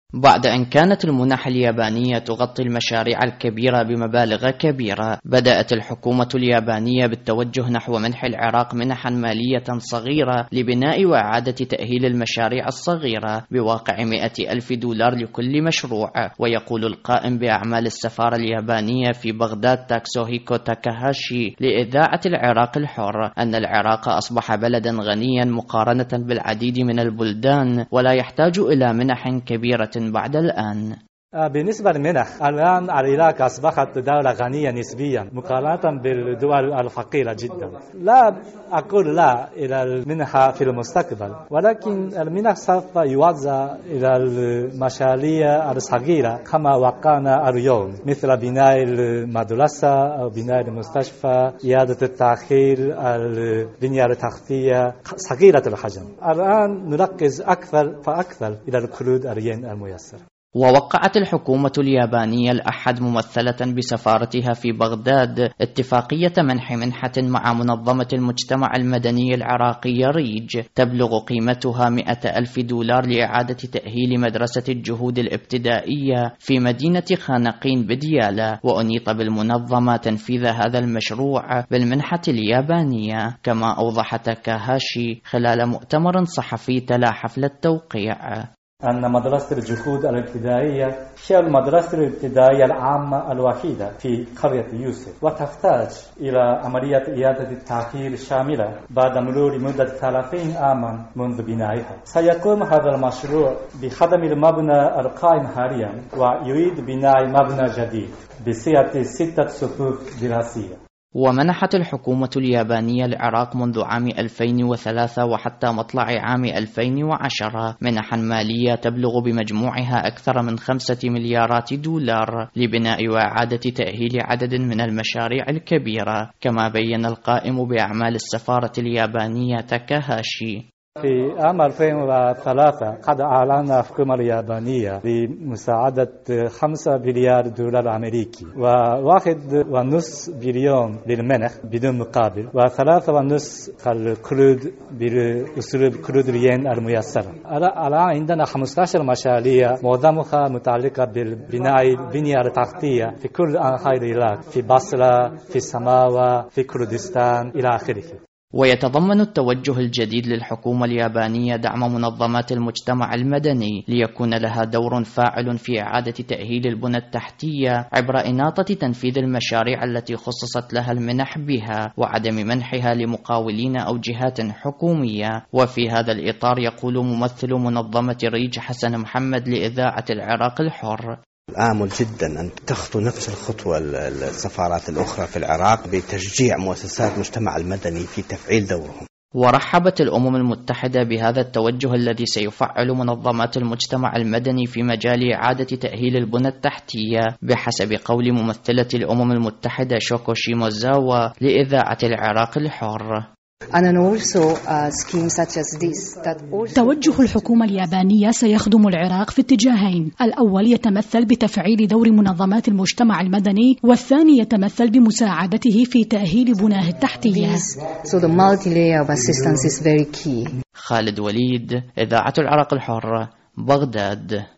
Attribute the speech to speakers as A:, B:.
A: بعد أن كانت المنح اليابانية تغطي المشاريع الكبيرة بمبالغ كبيرة، بدأت الحكومة اليابانية بالتوجه نحو منح العراق منحا مالية صغيرة لبناء وإعادة تأهيل المشاريع الصغيرة بواقع $100,000 لكل مشروع. ويقول القائم بأعمال السفارة اليابانية في بغداد تاكسوهيكو تاكاهاشي لإذاعة العراق الحر أن العراق أصبح بلدا غنيا مقارنة بالعديد من البلدان، ولا يحتاج إلى منح كبيرة بعد الآن.
B: بالنسبة للمنح، الآن العراق أصبحت دولة غنية نسبيا مقارنة بالدول الفقيرة جدا. لا أقول لا إلى المنح في المستقبل، ولكن المنح سوف يوزع إلى المشاريع الصغيرة كما وقعنا اليوم، مثل بناء المدرسة أو بناء المستشفى، إعادة تأهيل البنية التحتية صغيرة الحجم. الآن نركز أكثر فأكثر إلى القروض الين الميسر.
A: ووقعت الحكومة اليابانية الأحد ممثلة بسفارتها في بغداد اتفاقية منحة مع منظمة المجتمع المدني العراقي ريج تبلغ قيمتها $100,000 لإعادة تأهيل مدرسة الجهود الابتدائية في مدينة خانقين بديالى، وأنيط بالمنظمة تنفيذ هذا المشروع بالمنحة اليابانية، كما أوضح تاكاهاشي خلال مؤتمر صحفي تلا حفل التوقيع
B: أن مدرسة الجهود الابتدائية هي المدرسة الابتدائية العامة الوحيدة في قرية يوسف، وتحتاج إلى عملية إعادة التأهيل شاملة بعد مرور مدة 30 عاما منذ بنائها. سيقوم هذا المشروع بهدم المبنى القائم حاليا ويريد بناء مبنى جديد بسعة 6 صفوف دراسية.
A: ومنحت الحكومة اليابانية العراق منذ عام 2003 وحتى مطلع عام 2010 منحا مالية تبلغ بمجموعها أكثر من $5 مليار لبناء وإعادة تأهيل عدد من المشاريع الكبيرة، كما بين القائم بأعمال السفارة اليابانية تاكاهاشي.
B: في عام 2003 قد أعلن الحكومة اليابانية بمساعدة $5 مليار أمريكي و1.5 بليون للمنح بدون مقابل و3.5 القروض بأسلوب قروض الين الميسرة. الآن عندنا 15 مشاريع معظمها متعلقة بالبناء البنية التحتية في كل أنحاء العراق، في بصرة، في سماوة، في كردستان إلى آخره.
A: ويتضمن التوجه الجديد للحكومة اليابانية دعم منظمات المجتمع المدني ليكون لها دور فاعل في إعادة تأهيل البنى التحتية عبر إناطة تنفيذ المشاريع التي خصصت لها المنح بها، وعدم منحها لمقاولين أو جهات حكومية. وفي هذا الإطار يقول ممثل منظمة ريج حسن محمد لإذاعة العراق الحر:
C: آمل جدا أن تخطو نفس الخطوة السفارات الأخرى في العراق بتشجيع مؤسسات المجتمع المدني في تفعيل دورهم.
A: ورحبت الأمم المتحدة بهذا التوجه الذي سيفعل منظمات المجتمع المدني في مجال إعادة تأهيل البنى التحتية، بحسب قول ممثلة الأمم المتحدة شوكو شيموزاوا لإذاعة العراق الحر.
D: توجه الحكومة اليابانية سيخدم العراق في اتجاهين: الأول يتمثل بتفعيل دور منظمات المجتمع المدني، والثاني يتمثل بمساعدته في تأهيل بناه التحتية.
A: خالد وليد، إذاعة العراق الحر، بغداد.